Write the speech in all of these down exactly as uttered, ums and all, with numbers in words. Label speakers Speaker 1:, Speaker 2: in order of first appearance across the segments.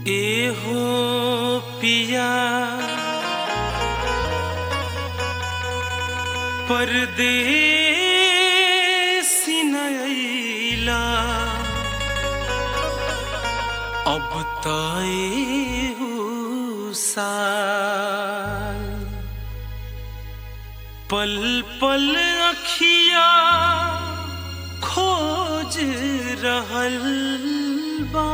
Speaker 1: एहो पिया परदेसी नैला अब तएहु साल पल पल अखिया खोज रहल बा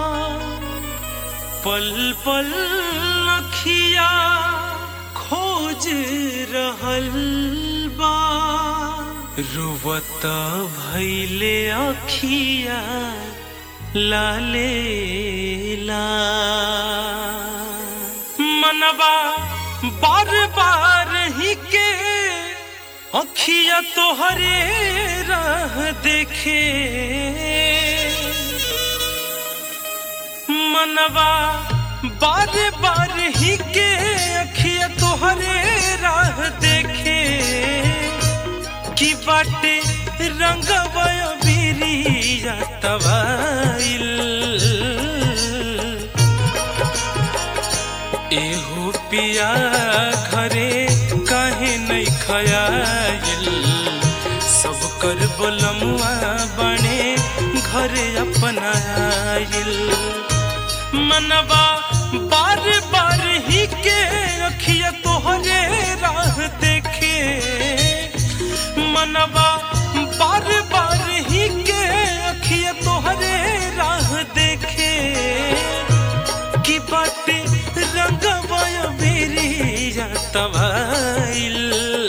Speaker 1: पल पल अखिया खोज रहल बा रुवत भइले अखिया लाले ला मनवा बार बार ही के अखिया तोहरे राह देखे मनवा बार बार ही के अखिया तोहरे राह देखे कि बाटे रंगवा बिरिया तवाइल एहो पिया घरे काहे नहीं खयाइल सब कर बोलमुआ बने घरे अपनाइल मनवा बार बार ही के अखिया तोहरे राह देखे मनवा बार बार ही के अखिया तोहरे राह देखे कि बाटे रंगवा बिरिया तवाइल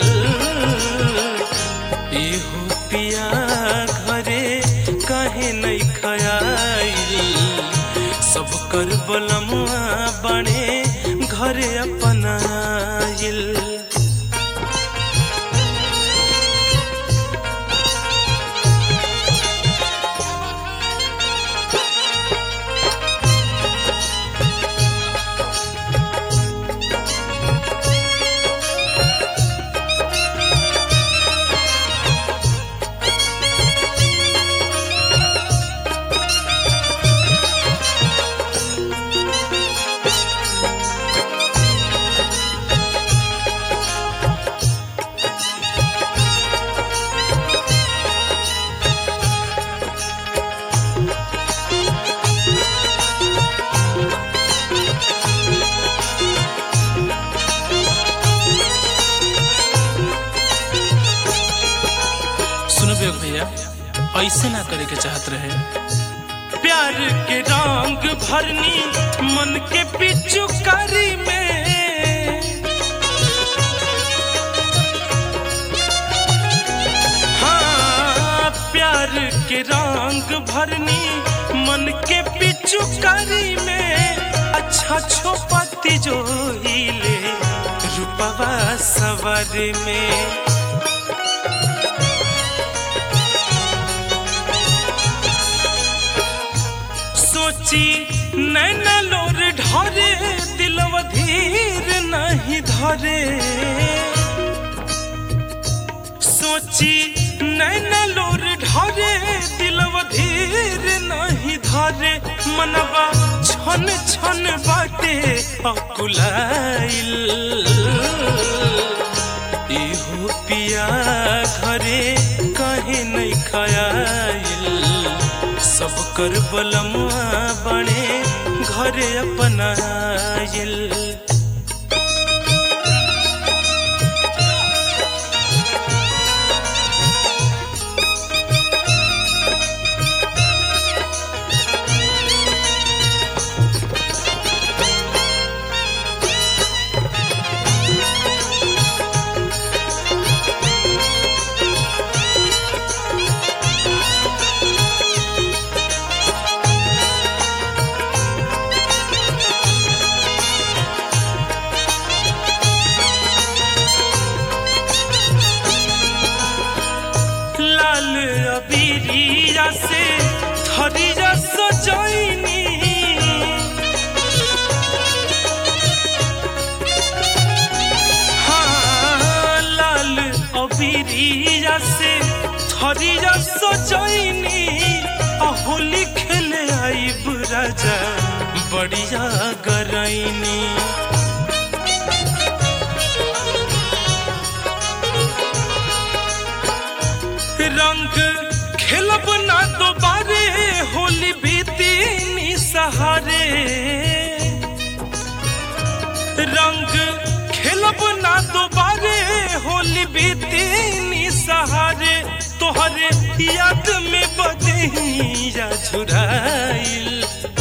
Speaker 1: एहो पिया घरे काहे नहीं खयाइल सब कर बलमुआ बने घरे अपनाइल भैया ऐसे ना करे के चाहत रहे प्यार के रंग भरनी मन के पिचुकारी में हाँ प्यार के रंग भरनी मन के पिचुकारी में अच्छा छोपती जो हिले रूपवा सवर में सोची नैना लोर ढरे दिलवा धीर नहीं धरे सोची नैना लोर ढरे दिलवा धीर नहीं धरे मनवा छन छन बाटे अकुलाइल एहो पिया घरे काहे नहीं खयाइल सब कर बलमुआ बने घरे अपनाइल बिरिया से थरिया सजैनी हाँ लाल अबिरिया से थरिया सजैनी होली खेले आइब राजा बढ़िया रंग खेलब ना दोबारे होली बीती निसहारे रंग खेलब ना दोबारे होली बीती निसहारे तोहरे याद में बदहिया झुराइल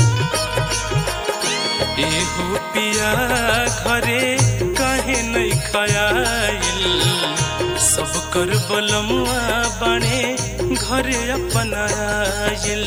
Speaker 1: एहो पिया घरे काहे नहीं खयाइल सब कर बलमुआ बने घरे अपनाइल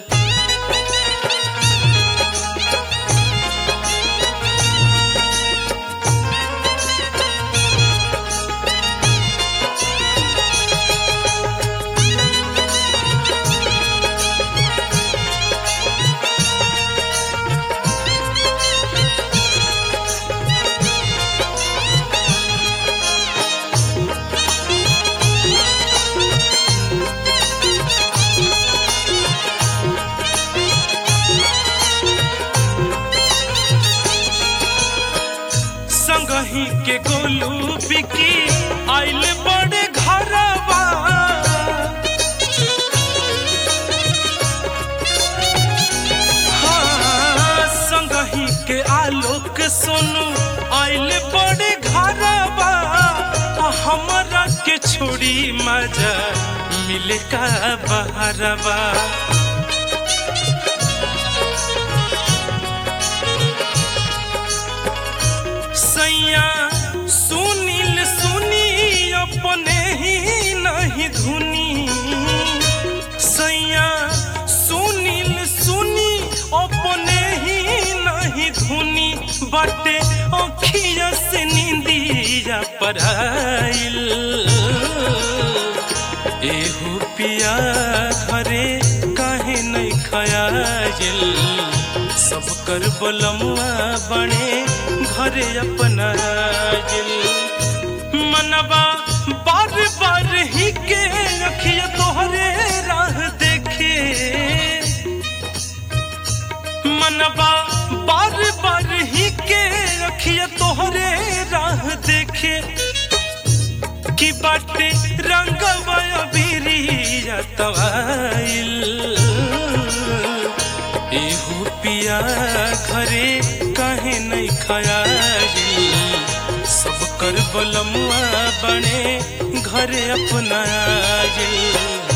Speaker 1: संगही के गोलू बिकी आइल बड़े घरवा हाँ संगही के आलोक सोनू आइल बड़े घरवा हमरा के छोड़ी मजा मिले का बहरवा सैया सुनील सुनी अपने ही नहीं धुनी सैया सुनील सुनी अपने ही नहीं धुनी बाटे अखिया से नींदिया पराइल एहो पिया घरे काहे नहीं खयाइल सब कर बलमुआ बने घरे अपनाइल मनवा बार बार ही के अखिया तोहरे राह देखे मनवा बार बार ही के अखिया तोहरे राह देखे कि बाटे रंगवा बिरिया तवाइल एहो पिया घरे काहे नहीं खयाइल सब कर बलमुआ बने घरे अपनाइल।